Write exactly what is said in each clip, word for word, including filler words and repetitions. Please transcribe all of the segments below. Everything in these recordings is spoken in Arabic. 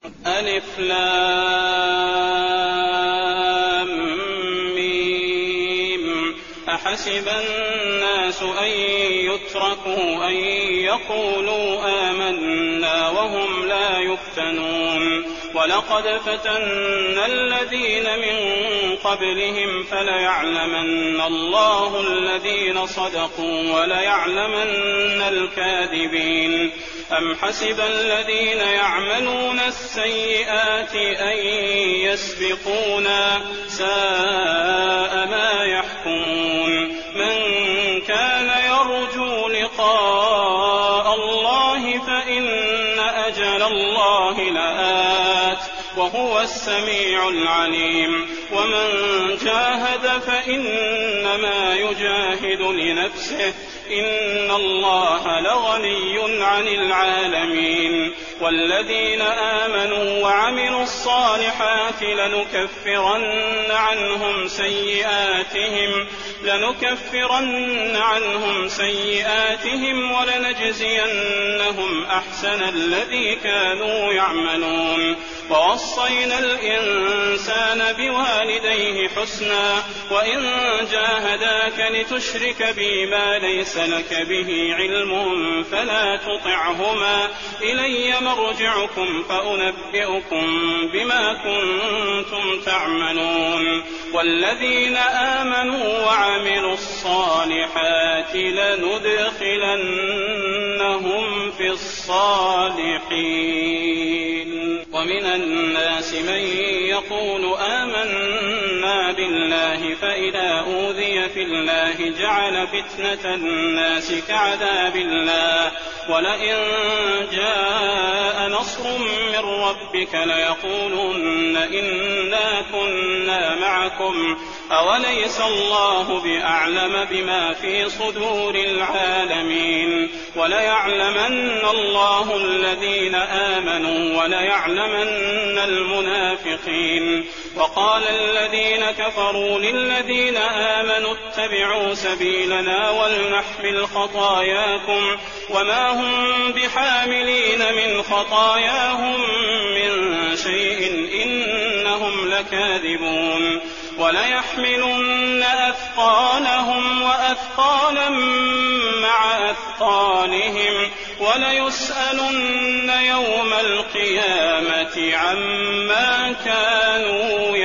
ألف لام ميم أحسب الناس أن يتركوا أن يقولوا آمنا وهم لا يفتنون ولقد فتنا الذين من قبلهم فليعلمن الله الذين صدقوا وليعلمن الكاذبين أم حسب الذين يعملون السيئات أن يسبقونا ساء ما يحكمون من كان يرجو لقاء الله فإن أجل الله لآت وهو السميع العليم ومن جاهد فإنما يجاهد لنفسه إن الله لغني عن العالمين والذين آمنوا وعملوا الصالحات لنكفرن عنهم سيئاتهم لنكفرن عنهم سيئاتهم ولنجزينهم أحسن الذي كانوا يعملون ووصينا الإنسان بوالديه حسنا وإن جاهداك لتشرك بي ما ليس لك به علم فلا تطعهما إلي مرجعكم فأنبئكم بما كنتم تعملون والذين آمنوا وعملوا الصالحات لندخلنهم في الصالحين ومن الناس من يقول آمنا بالله فإذا أوذي في الله جعل فتنة الناس كعذاب الله ولئن جاء نصر من ربك ليقولن إنا كنا معكم أوليس الله بأعلم بما في صدور العالمين وليعلمن الله الذين آمنوا وليعلمن المنافقين وقال الذين كفروا للذين آمنوا اتبعوا سبيلنا ولنحمل خطاياكم وما هم بحاملين من خطاياهم من شيء إنهم لكاذبون وليحملن أثقالهم وأثقالا مع أثقالهم وليسألن يوم القيامة عما كانوا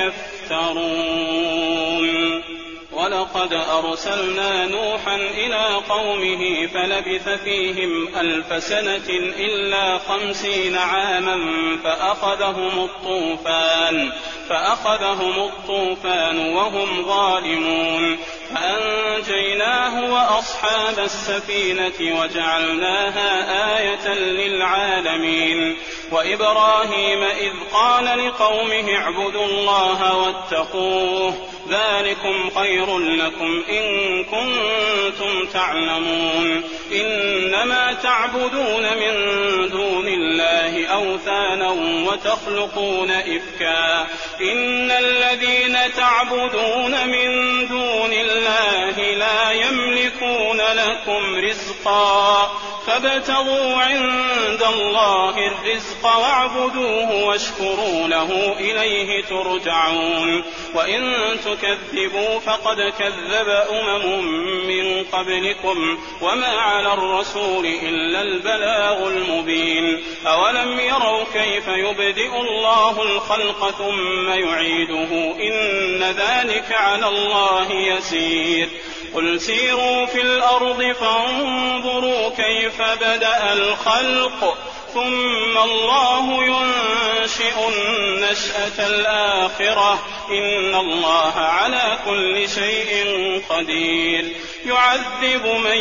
يفترون ولقد أرسلنا نوحا إلى قومه فلبث فيهم ألف سنة إلا خمسين عاما فأخذهم الطوفان فأخذهم الطوفان وهم ظالمون فأنجيناه وأصحاب السفينة وجعلناها آية للعالمين وإبراهيم إذ قال لقومه اعبدوا الله واتقوه ذلكم خير لكم إن كنتم تعلمون إنما تعبدون من دون الله أوثانا وتخلقون إفكا إن الذين تعبدون من دون الله لا يملكون لكم رزقا فابتغوا عند الله الرزق واعبدوه واشكروا له إليه ترجعون وإن تكذبوا فقد كذب أمم من قبلكم وما على الرسول إلا البلاغ المبين أولم يروا كيف يبدئ الله الخلق ثم يعيده إن ذلك على الله يسير قل سيروا في الأرض فانظروا كيف بدأ الخلق ثم الله ينشئ النشأة الآخرة إن الله على كل شيء قدير يعذب من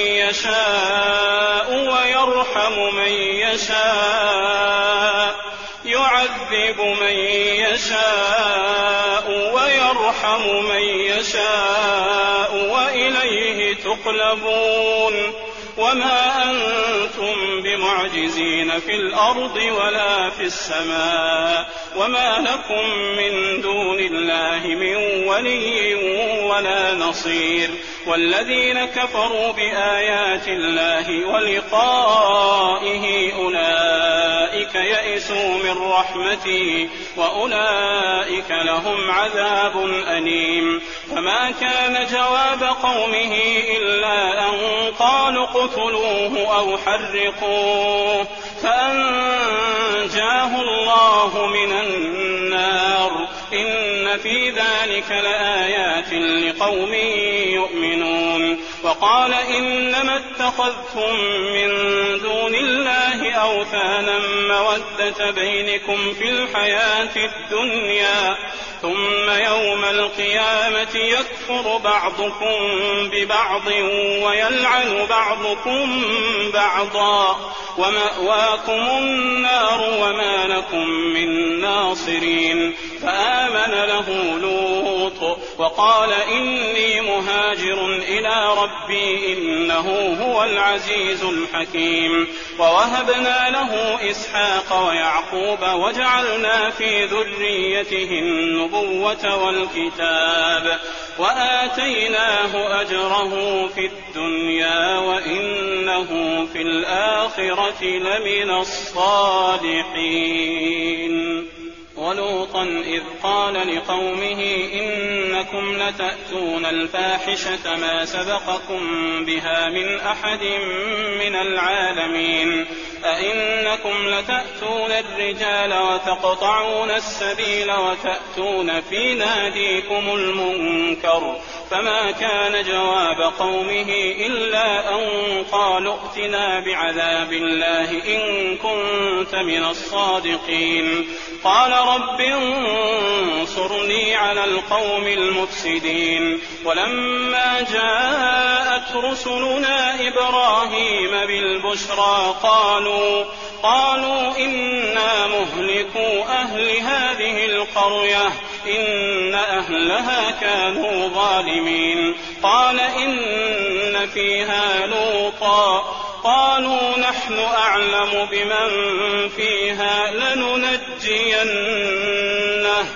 يشاء ويرحم من يشاء يعذب من يشاء ويرحم من يشاء وإليه تقلبون وما أنتم بمعجزين في الأرض ولا في السماء وما لكم من دون الله من ولي ولا نصير والذين كفروا بآيات الله ولقائه أولئك أولئك يئسوا من رحمتي وأولئك لهم عذاب أليم. فما كان جواب قومه إلا أن قالوا اقتلوه أو حرقوه فأنجاه الله من النار. إن في ذلك لآيات لقوم يؤمنون. وقال إنما اتخذتم من دون الله أوثانا مودة بينكم في الحياة الدنيا ثم يوم القيامة يكفر بعضكم ببعض ويلعن بعضكم بعضا ومأواكم النار وما لكم من ناصرين. فآمن له لوط وقال إني مهاجر إلى ربي إنه هو العزيز الحكيم. ووهبنا له إسحاق ويعقوب وجعلنا في ذريته النبوة والكتاب وآتيناه أجره في الدنيا وإنه في الآخرة لمن الصالحين. ولوطا إذ قال لقومه إنكم لتأتون الفاحشة ما سبقكم بها من أحد من العالمين أئنكم لتأتون الرجال وتقطعون السبيل وتأتون في ناديكم المنكر. فما كان جواب قومه إلا أن قالوا ائتنا بعذاب الله إن كنت من الصادقين. قال رب انصرني على القوم المفسدين. ولما جاءت رسلنا إبراهيم بالبشرى قالوا قالوا إنا مهلكو أهل هذه القرية إن أهلها كانوا ظالمين. قال إن فيها لوطا قالوا نحن أعلم بمن فيها لننجينه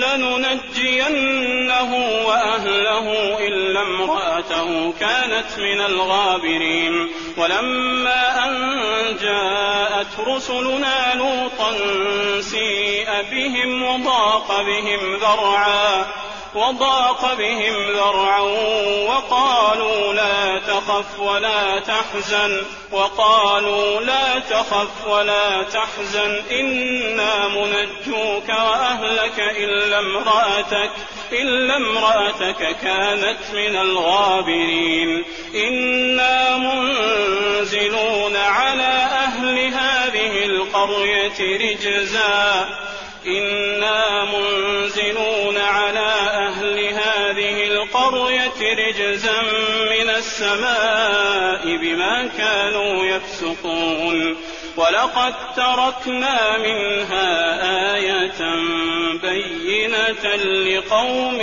لننجينه وأهله إلا امرأته كانت من الغابرين. ولما أن جاءت رسلنا لوطا سيء بهم وضاق بهم ذرعا وضاق بهم ذرعا وقالوا لا تخف ولا تحزن وقالوا لا تخف ولا تحزن إنا منجوك وأهلك إلا امرأتك إلا امرأتك كانت من الغابرين. إنا منزلون على أهل هذه القرية رجزا إنا منزلون على أهل هذه القرية رجزا من السماء بما كانوا يفسقون. ولقد تركنا منها آية بينة لقوم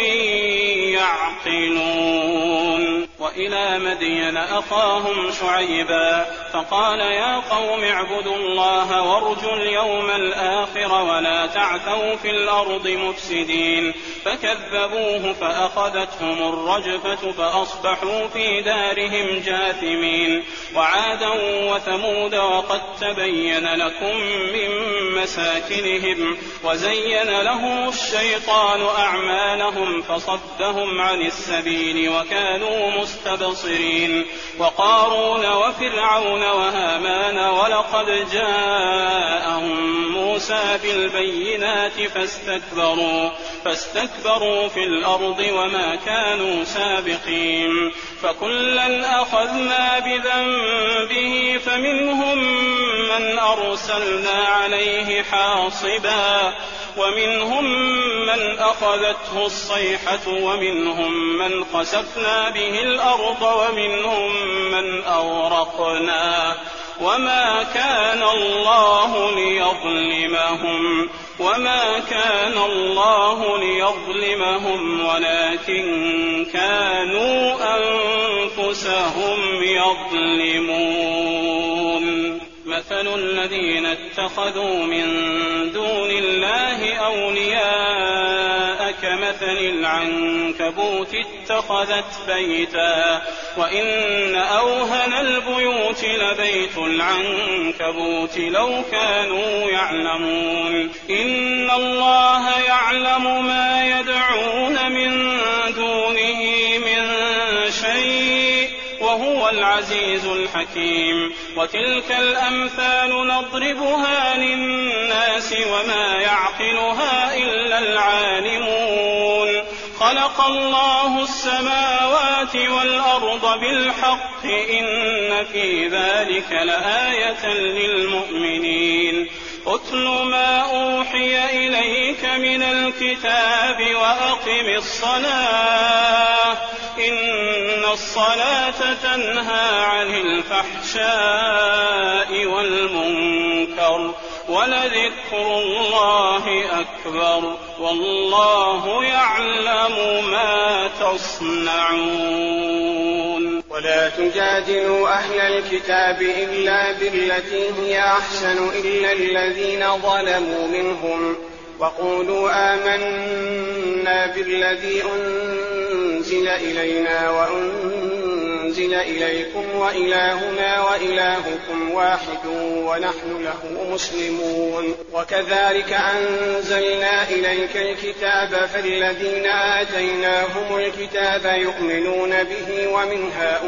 يعقلون. وإلى مدين أخاهم شعيبا فقال يا قوم اعبدوا الله وارجوا اليوم الآخر ولا تعثوا في الأرض مفسدين. فكذبوه فأخذتهم الرجفة فأصبحوا في دارهم جاثمين. وعادا وثمود وقد تبين لكم من مساكنهم وزين لهم الشيطان أعمالهم فصدهم عن السبيل وكانوا مستبصرين. وقارون وفرعون وهامان ولقد جاءهم موسى بالبينات فاستكبروا فاستكبروا في الأرض وما كانوا سابقين. فكلا أخذنا بذنبه فمنهم من أرسلنا عليه حاصبا ومنهم من أخذته الصيحة ومنهم من خسفنا به الأرض ومنهم من أغرقنا. وما كان الله ليظلمهم وما كان الله ليظلمهم ولكن كانوا أنفسهم يظلمون. مثل الذين اتخذوا من دون الله أولياء كمثل العنكبوت اتخذت بيتا وإن أوهن البيوت لبيت العنكبوت لو كانوا يعلمون إن الله يعلم ما يدعون من دونه من شيء وهو العزيز الحكيم وتلك الأمثال نضربها للناس وما يعقلها إلا العالمون خلق الله السماوات والأرض بالحق إن في ذلك لآية للمؤمنين أتل ما أوحي إليك من الكتاب وأقم الصلاة إن الصلاة تنهى عن الفحشاء والمنكر ولذكر الله أكبر والله يعلم ما تصنعون. ولا تجادلوا أهل الكتاب إلا بالتي هي أحسن إلا الذين ظلموا منهم وقولوا آمنا بالذي أنزل إلينا وأنزل إليكم وإلهنا وإلهكم واحد ونحن له مسلمون. وكذلك أنزلنا إليك الكتاب فالذين آتيناهم الكتاب يؤمنون به ومن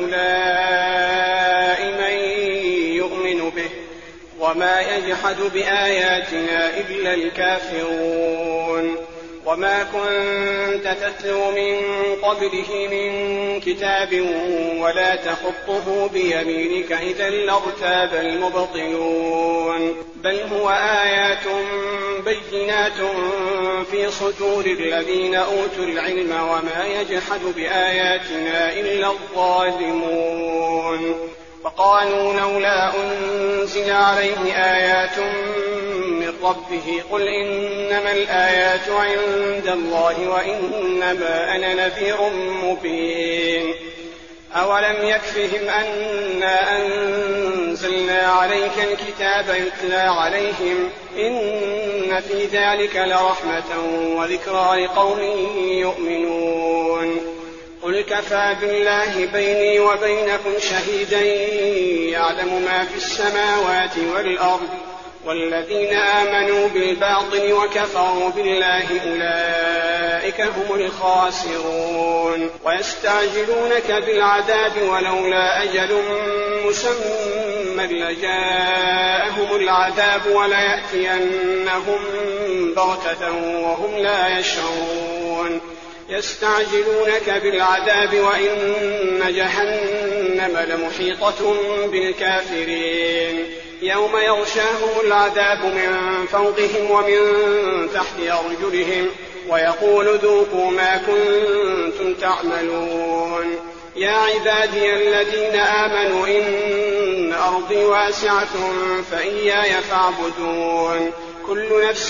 هؤلاء من يؤمن به وما يجحد بآياتنا إلا الكافرون. وما كنت تتلو من قبله من كتاب ولا تخطه بيمينك إذا لارتاب المبطلون بل هو آيات بينات في صدور الذين أوتوا العلم وما يجحد بآياتنا إلا الظالمون. فقالوا لولا أنزل عليه آيات من ربه قل إنما الآيات عند الله وإنما أنا نذير مبين. أولم يكفهم أنا أنزلنا عليك الكتاب يتلى عليهم إن في ذلك لرحمة وذكرى لقوم يؤمنون. قل كفى بالله بيني وبينكم شهيدا يعلم ما في السماوات والأرض والذين آمنوا بالباطل وكفروا بالله أولئك هم الخاسرون. ويستعجلونك بالعذاب ولولا أجل مسمى لجاءهم العذاب وليأتينهم بغتة وهم لا يشعرون. يستعجلونك بالعذاب وإن جهنم لمحيطة بالكافرين يوم يغشاهم العذاب من فوقهم ومن تحت أرجلهم ويقول ذوقوا ما كنتم تعملون. يا عبادي الذين آمنوا إن أرضي واسعة فإياي فاعبدون. كل نفس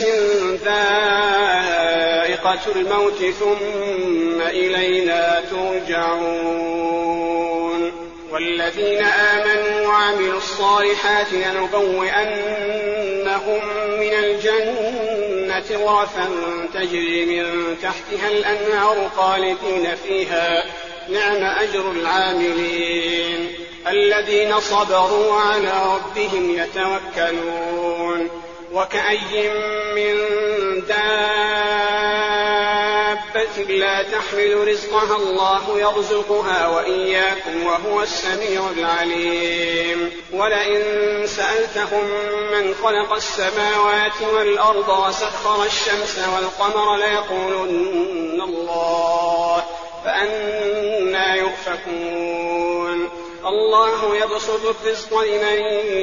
ذائقة الموت ثم إلينا ترجعون. والذين آمنوا وعملوا الصالحات لنبوئنهم من الجنة غرفا تجري من تحتها الأنهار خالدين فيها نعم أجر العاملين الذين صبروا على ربهم يتوكلون. وكأي من دابة لا تحمل رزقها الله يرزقها وإياكم وهو السميع العليم. ولئن سألتهم من خلق السماوات والأرض وسخر الشمس والقمر ليقولن الله فأنى يؤفكون. الله يبسط الرزق لمن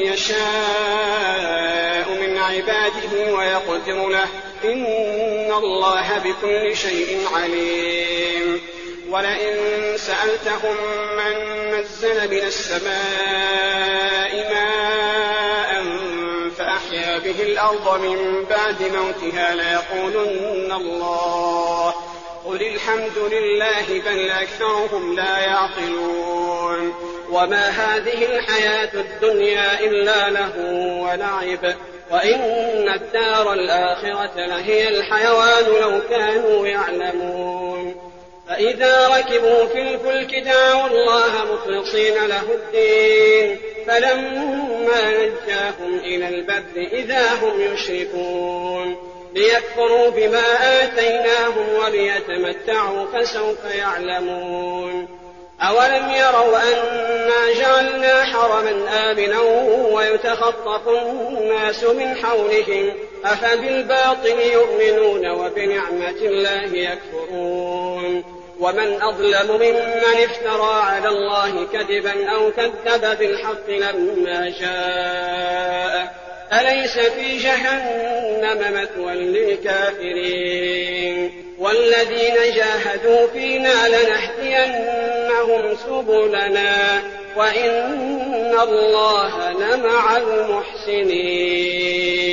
يشاء من عباده ويقدر له إن الله بكل شيء عليم. ولئن سألتهم من نزل من السماء ماء فأحيا به الأرض من بعد موتها ليقولن الله قل الحمد لله بل أكثرهم لا يعقلون. وما هذه الحياة الدنيا إلا لهو ولعب وإن الدار الآخرة لهي الحيوان لو كانوا يعلمون. فإذا ركبوا في الفلك دعوا الله مخلصين له الدين فلما نجاهم إلى البر إذا هم يشركون ليكفروا بما آتيناهم وليتمتعوا فسوف يعلمون أولم يروا أنا جعلنا حرما آمنا ويتخطف الناس من حولهم أفبالباطل يؤمنون وبنعمة الله يكفرون ومن أظلم ممن افترى على الله كذبا أو كذب بالحق لما جاء أليس في جهنم مثوى للكافرين والذين جاهدوا فينا لنهدينهم سبلنا وإن الله لمع المحسنين